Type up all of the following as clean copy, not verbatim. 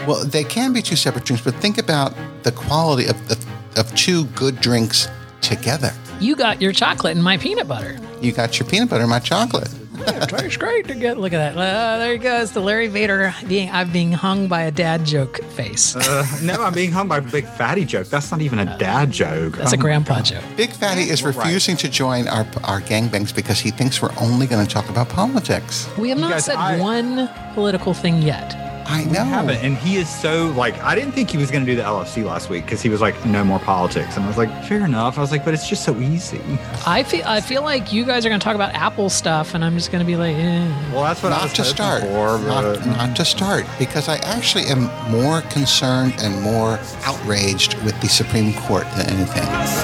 Well, they can be two separate drinks, but think about the quality of two good drinks together. You got your chocolate and my peanut butter. You got your peanut butter and my chocolate. Yeah, it tastes great to get. Look at that. There he goes. The Larry Vader I'm being hung by a dad joke face. No, I'm being hung by a big fatty joke. That's not even a dad joke. That's a grandpa joke. Big Fatty is refusing to join our gangbangs because he thinks we're only going to talk about politics. We have not said one political thing yet. I know. We haven't, and he is so, I didn't think he was going to do the LFC last week because he was like, no more politics. And I was like, fair enough. I was like, but it's just so easy. I feel like you guys are going to talk about Apple stuff, and I'm just going to be like, Well, that's what I was hoping for. Not to start, because I actually am more concerned and more outraged with the Supreme Court than anything.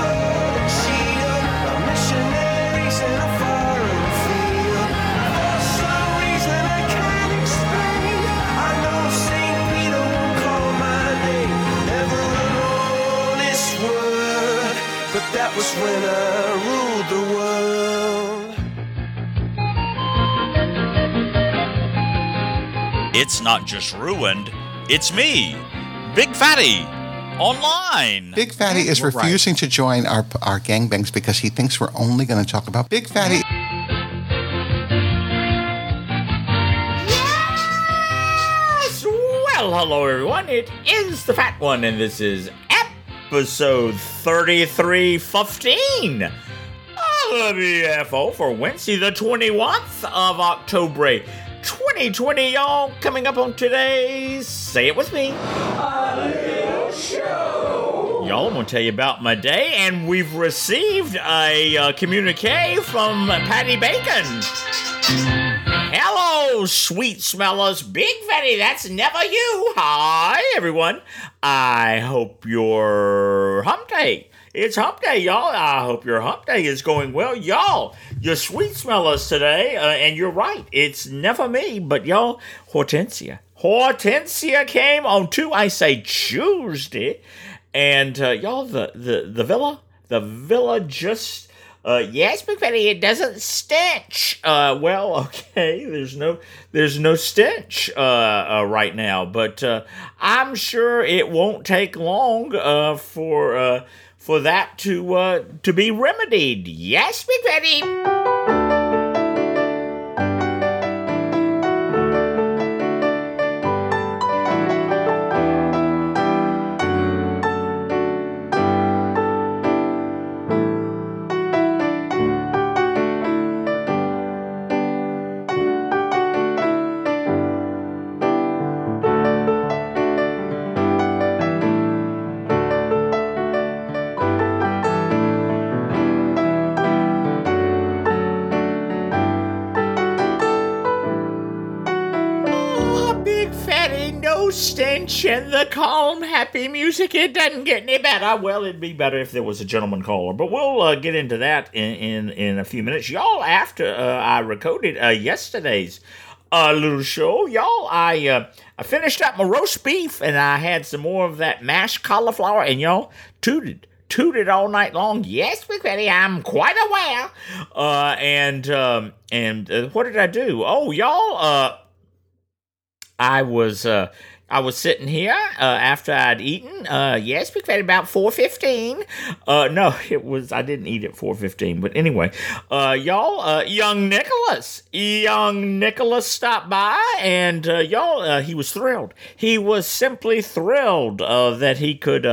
That was when I ruled the world. It's not just ruined, it's me, Big Fatty, online. Big Fatty is refusing to join our gangbangs because he thinks we're only going to talk about Big Fatty. Yes! Well, hello everyone, it is the Fat One, and this is episode 3315 of the BFO for Wednesday, the 21st of October, 2020, y'all. Coming up on today's Say It With Me, a little show. Y'all, I'm going to tell you about my day, and we've received a communique from Patty Bacon. Hello, sweet smellers. Big Fatty, that's never you. Hi, everyone. I hope your hump day. It's hump day, y'all. I hope your hump day is going well. Y'all, you're sweet smellers today, and you're right. It's never me, but y'all, Hortensia. Hortensia came on Tuesday, and y'all, the villa just... yes, Big Fatty, it doesn't stench. Well, okay, there's no stench right now, but I'm sure it won't take long for that to be remedied. Yes, Big Fatty. Stench and the calm, happy music. It doesn't get any better. Well, it'd be better if there was a gentleman caller, but we'll get into that in a few minutes. Y'all, after I recorded yesterday's little show, y'all, I finished up my roast beef, and I had some more of that mashed cauliflower, and y'all, tooted all night long. Yes, Big Fatty, I'm quite aware. And what did I do? Oh, y'all, I was sitting here after I'd eaten. Yes, Big Fatty, about 4:15. No, I didn't eat at 4:15. But anyway, y'all, young Nicholas stopped by, and y'all, he was thrilled. He was simply thrilled that he could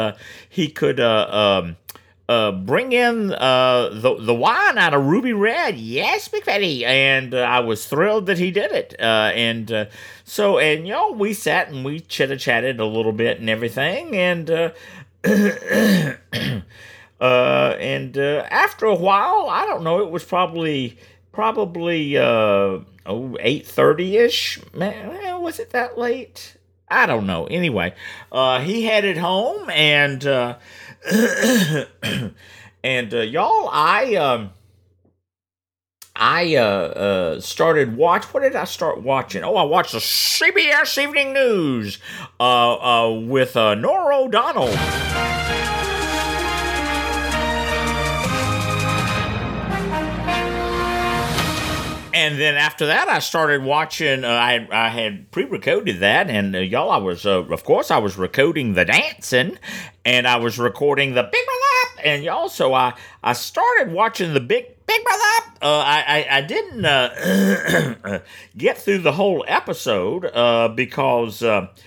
bring in the wine out of Ruby Red. Yes, Big Fatty. And I was thrilled that he did it. And y'all, we sat and we chit-chatted a little bit and everything. And after a while, I don't know, it was probably 8:30-ish. Man, was it that late? I don't know. Anyway, he headed home, and y'all, I started what did I start watching? Oh, I watched the CBS Evening News with Norah O'Donnell. And then after that, I started watching. I had pre-recorded that, and y'all, I was of course I was recording the dancing, and I was recording the Big Brother Up, and y'all. So I started watching the Big Brother Up. I didn't get through the whole episode because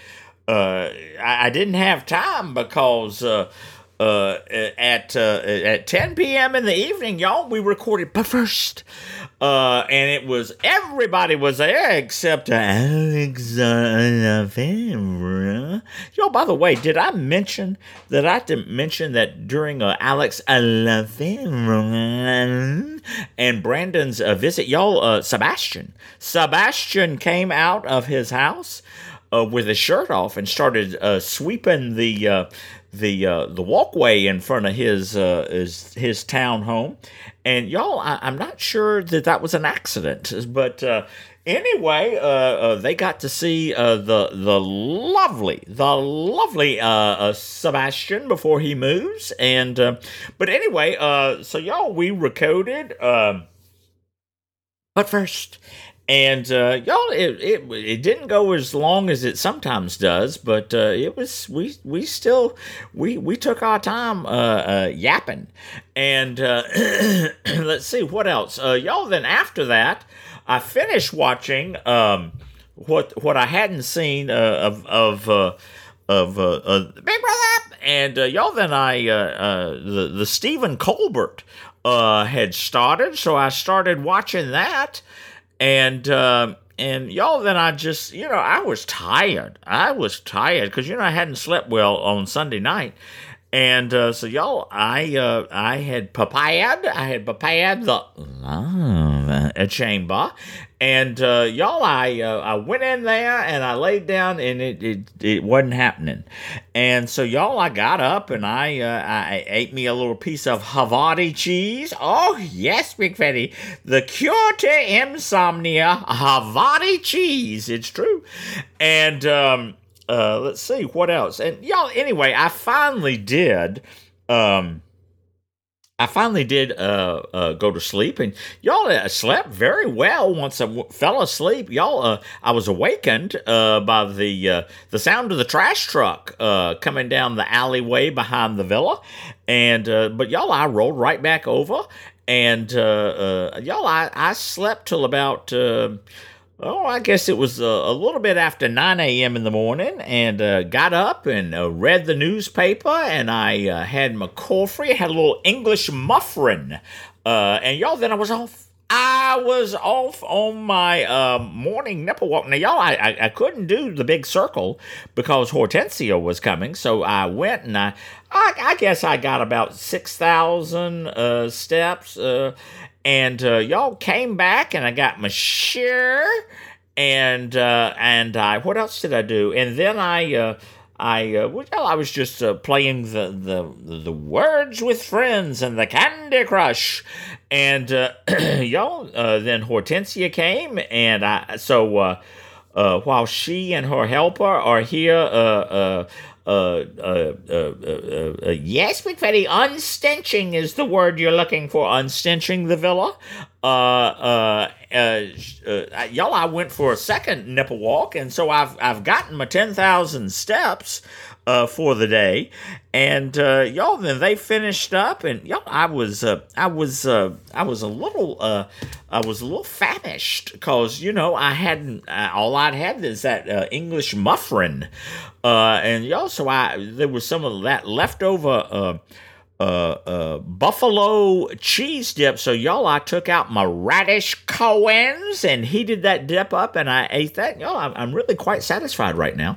I didn't have time because. At 10 p.m. in the evening, y'all, we recorded But First. And it was, everybody was there except Alex Lefebvre. Yo, by the way, did I mention that during Alex Lefebvre and Brandon's visit, y'all, Sebastian came out of his house with his shirt off and started sweeping the walkway in front of his town home. And y'all, I'm not sure that was an accident, but anyway, they got to see the lovely Sebastian before he moves. And but anyway, so y'all, we recorded But First. And y'all, it didn't go as long as it sometimes does, but it was we took our time yapping, and let's see what else, y'all. Then after that, I finished watching what I hadn't seen of Big Brother Up, and y'all. Then the Stephen Colbert had started, so I started watching that. And y'all, then I just, I was tired because, I hadn't slept well on Sunday night. And so y'all, I had prepared the love chamber. And y'all, I went in there and I laid down and it wasn't happening. And so y'all, I got up and I ate me a little piece of Havarti cheese. Oh yes, Big Fatty, the cure to insomnia, Havarti cheese. It's true. And let's see what else. And y'all, anyway, I finally did go to sleep, and y'all, I slept very well once I fell asleep. Y'all, I was awakened by the sound of the trash truck coming down the alleyway behind the villa, and but y'all, I rolled right back over, and y'all, I slept till about. I guess it was a little bit after 9 a.m. in the morning, and got up and read the newspaper, and I had my coffee, had a little English muffin, and y'all, then I was off. I was off on my morning nipple walk. Now, y'all, I couldn't do the big circle because Hortensia was coming, so I went, and I guess I got about 6,000 steps, and y'all came back, and I got my share, and I, what else did I do? And then I was just playing the Words with Friends and the Candy Crush, and y'all, then Hortensia came, and so while she and her helper are here, yes, Big Fatty, unstenching is the word you're looking for. Unstenching the villa. Y'all, I went for a second nipple walk, and so I've gotten my 10,000 steps for the day, and y'all, then they finished up, and y'all, I was a little famished because I hadn't all I'd had is that English muffin, and y'all, so there was some of that leftover buffalo cheese dip. So y'all, I took out my radish Cohen's and heated that dip up, and I ate that. Y'all, I'm really quite satisfied right now.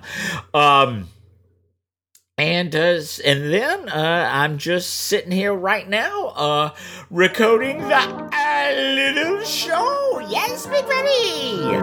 And then I'm just sitting here right now, recording the little show. Yes, Big Fatty.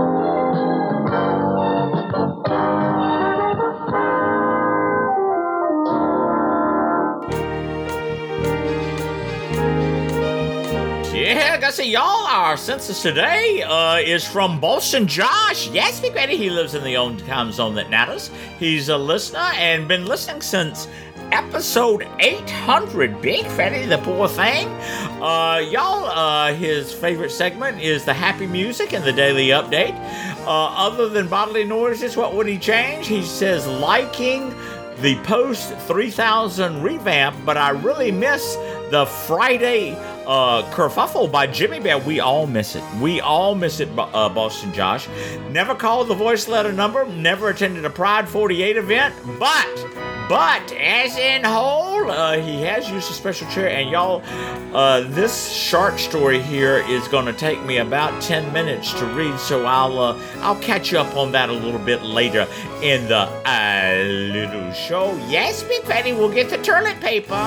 Yeah, I gotta say, y'all, our census today is from Boston Josh. Yes, Big Fatty, he lives in the own time zone that matters. He's a listener and been listening since episode 800. Big Fatty, the poor thing. Y'all, his favorite segment is the happy music and the daily update. Other than bodily noises, what would he change? He says liking the post 3000 revamp, but I really miss the Friday kerfuffle by Jimmy Bear. We all miss it. We all miss it, Boston Josh. Never called the voice letter number, never attended a Pride 48 event, but as in whole, he has used a special chair, and y'all, this short story here is going to take me about 10 minutes to read, so I'll catch you up on that a little bit later in the little show. Yes, Big Fatty, we'll get the toilet paper.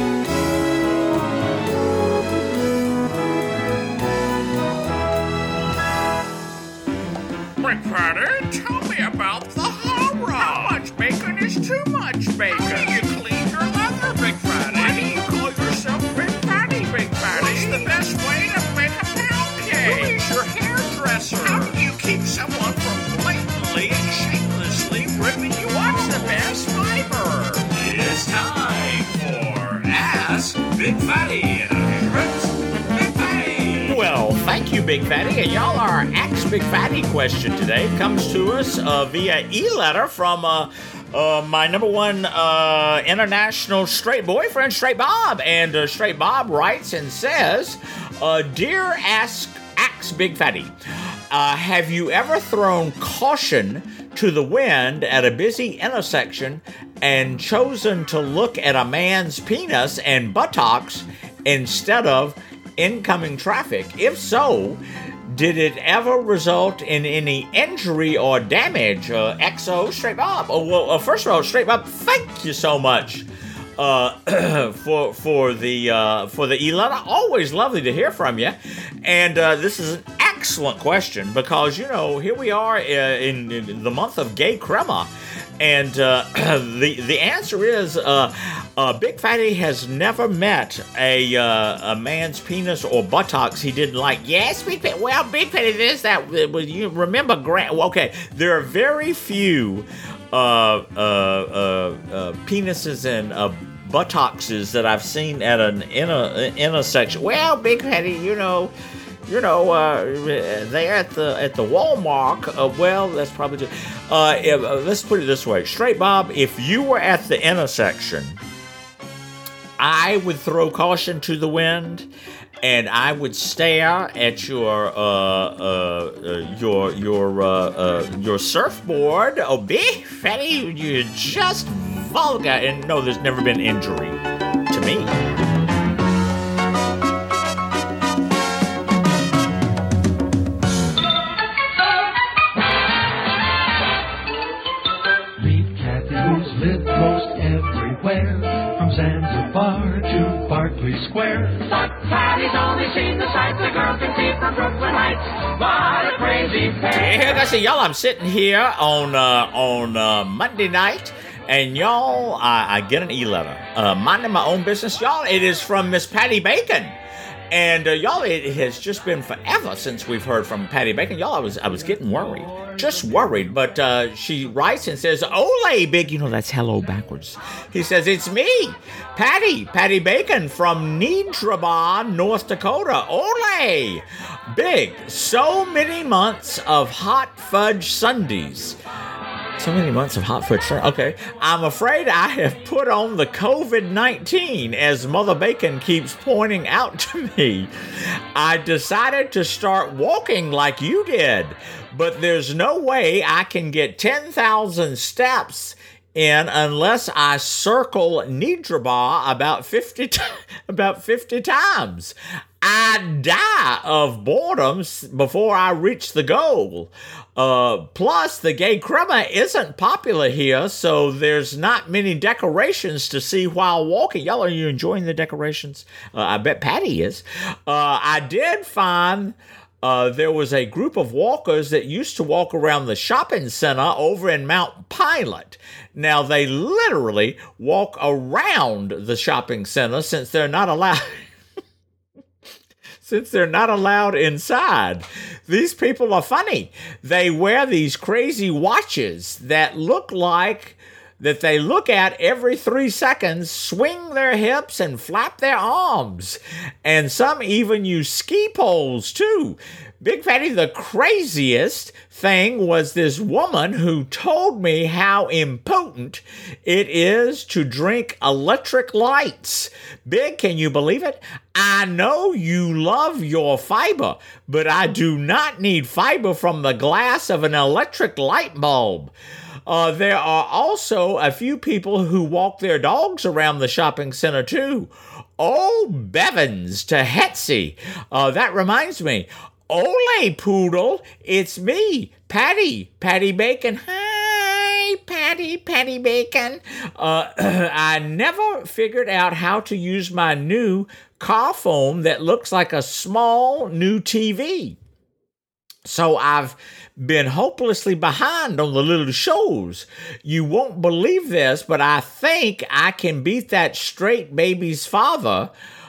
Big Fatty, tell me about the horror. How much bacon is too much bacon? How do you clean your leather, Big Fatty? Why do you call yourself Big Fatty, Big Fatty? What's the best way to make a pound cake? Who is your hairdresser? How do you keep someone from blatantly and shamelessly ripping you off the best fiber? It's time for Ask Big Fatty. Well, thank you, Big Fatty. And y'all, our Ask Big Fatty question today comes to us via e-letter from my number one international straight boyfriend, Straight Bob. And Straight Bob writes and says, Dear Ask Big Fatty, have you ever thrown caution to the wind at a busy intersection and chosen to look at a man's penis and buttocks instead of incoming traffic? If so, did it ever result in any injury or damage? XO, Straight Bob. First of all, Straight Bob, thank you so much for the e-letter. Always lovely to hear from you. And this is an excellent question because, you know, here we are in the month of Gay Crema. And the answer is Big Fatty has never met a man's penis or buttocks he didn't like. Yes, Big Fatty. Well, Big Fatty, there's that. You remember Grant? Okay, there are very few penises and buttocks that I've seen at an intersection. Well, Big Fatty, you know, they're at the Walmart. Well, that's probably just. Let's put it this way, Straight Bob. If you were at the intersection, I would throw caution to the wind, and I would stare at your surfboard. Oh, Big Fatty, you're just vulgar. And no, there's never been injury to me. From Zanzibar to Berkeley Square. But Fatty's only seen the sights a girl can see from Brooklyn Heights. What a crazy pair. Hey, guys, y'all, I'm sitting here on Monday night, and y'all, I get an e-letter. Minding my own business, y'all. It is from Miss Patty Bacon. And y'all, it has just been forever since we've heard from Patty Bacon. Y'all, I was getting worried. Just worried, but she writes and says, Ole, Big, you know that's hello backwards. He says, it's me, Patty Bacon from Needraba, North Dakota. Ole, Big, so many months of hot fudge sundaes. So many months of hot fudge sundaes. Okay, I'm afraid I have put on the COVID-19, as Mother Bacon keeps pointing out to me. I decided to start walking like you did, but there's no way I can get 10,000 steps in unless I circle Needraba about 50 times. I die of boredom before I reach the goal. Plus, the Gay Crema isn't popular here, so there's not many decorations to see while walking. Y'all, are you enjoying the decorations? I bet Patty is. I did find there was a group of walkers that used to walk around the shopping center over in Mount Pilot. Now, they literally walk around the shopping center since they're not allowed... since they're not allowed inside. These people are funny. They wear these crazy watches that look like that they look at every 3 seconds, swing their hips, and flap their arms. And some even use ski poles, too. Big Fatty, the craziest thing was this woman who told me how impotent it is to drink electric lights. Big, can you believe it? I know you love your fiber, but I do not need fiber from the glass of an electric light bulb. There are also a few people who walk their dogs around the shopping center, too. Oh, Bevins to Hetsy. That reminds me. Ole, Poodle, it's me, Patty Bacon. Hi, Patty Bacon. I never figured out how to use my new car phone that looks like a small new TV. So I've been hopelessly behind on the little shows. You won't believe this, but I think I can beat that straight baby's father.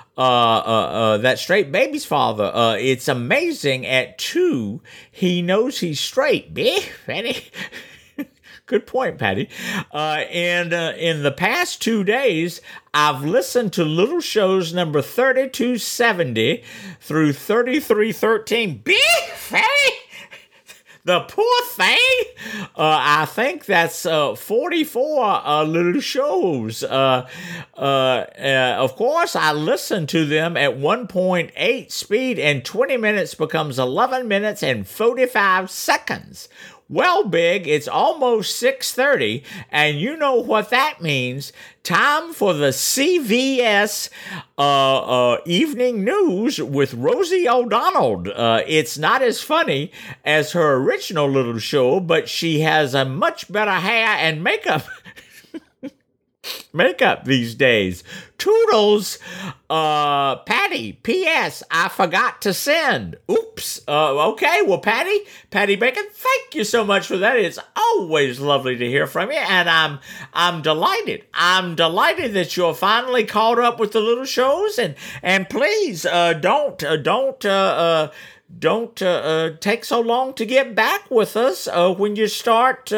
It's amazing at 2, he knows he's straight. Patty. Good point, Patty. And in the past 2 days, I've listened to Little Shows number 3270 through 3313. Patty! The poor thing. I think that's 44 little shows. Of course, I listen to them at 1.8 speed, and 20 minutes becomes 11 minutes and 45 seconds. Well, Big, it's almost 6:30, and you know what that means. Time for the CVS evening news with Rosie O'Donnell. It's not as funny as her original little show, but she has a much better hair and makeup these days. Toodles, Patty, P.S. I forgot to send. Oops. Okay, well, Patty Bacon, thank you so much for that. It's always lovely to hear from you, and I'm delighted. I'm delighted that you're finally caught up with the little shows, and please don't take so long to get back with us when you start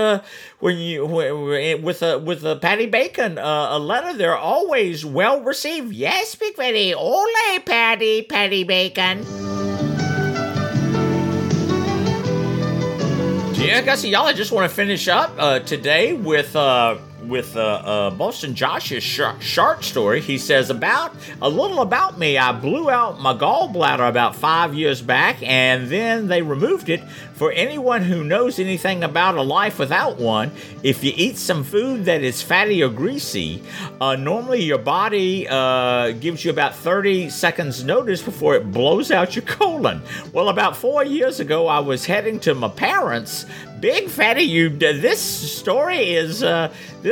with a Patty Bacon a letter. They're always well received. Yes, Big Fatty. Ole, Patty Bacon. Yeah, Gussie, y'all, I just want to finish up today with Boston Josh's short story. He says, a little about me. I blew out my gallbladder about 5 years back, and then they removed it. For anyone who knows anything about a life without one, if you eat some food that is fatty or greasy, normally your body gives you about 30 seconds notice before it blows out your colon. Well, about 4 years ago, I was heading to my parents'. Big Fatty, this story is longer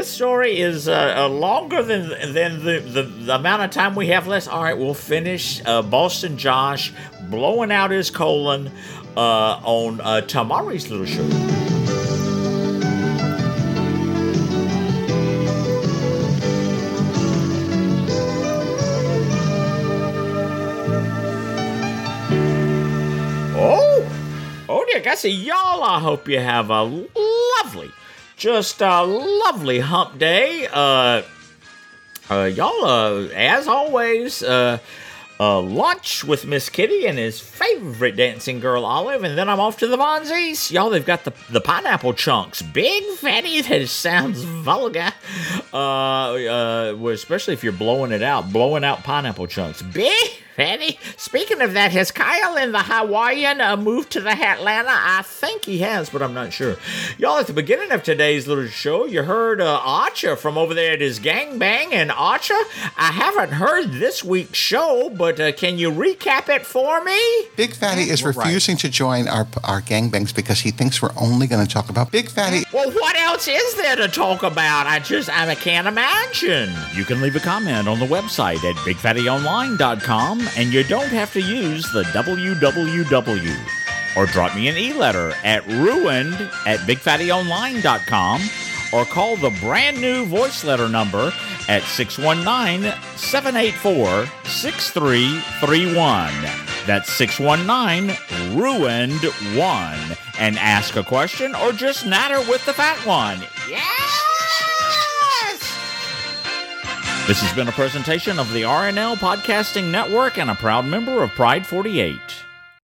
than the amount of time we have left. All right, we'll finish Boston Josh blowing out his colon on Tamari's little show. Oh dear, Gussie, y'all, I hope you have a lovely hump day. Y'all, as always, lunch with Miss Kitty and his favorite dancing girl, Olive, and then I'm off to the Bonzies. Y'all, they've got the pineapple chunks. Big Fatty, that sounds vulgar. Especially if you're blowing out pineapple chunks. Big Fatty. Speaking of that, has Kyle in the Hawaiian moved to the Atlanta? I think he has, but I'm not sure. Y'all, at the beginning of today's little show, you heard Archer from over there at his gangbang. And Archer, I haven't heard this week's show, but can you recap it for me? Big Fatty is refusing to join our gangbangs because he thinks we're only going to talk about Big Fatty. Well, what else is there to talk about? I can't imagine. You can leave a comment on the website at BigFattyOnline.com, and you don't have to use the www. Or drop me an e-letter at ruined@BigFattyOnline.com, or call the brand new voice letter number at 619-784-6331. That's 619-RUINED-1. And ask a question or just natter with the fat one. Yeah! This has been a presentation of the RNL Podcasting Network and a proud member of Pride 48.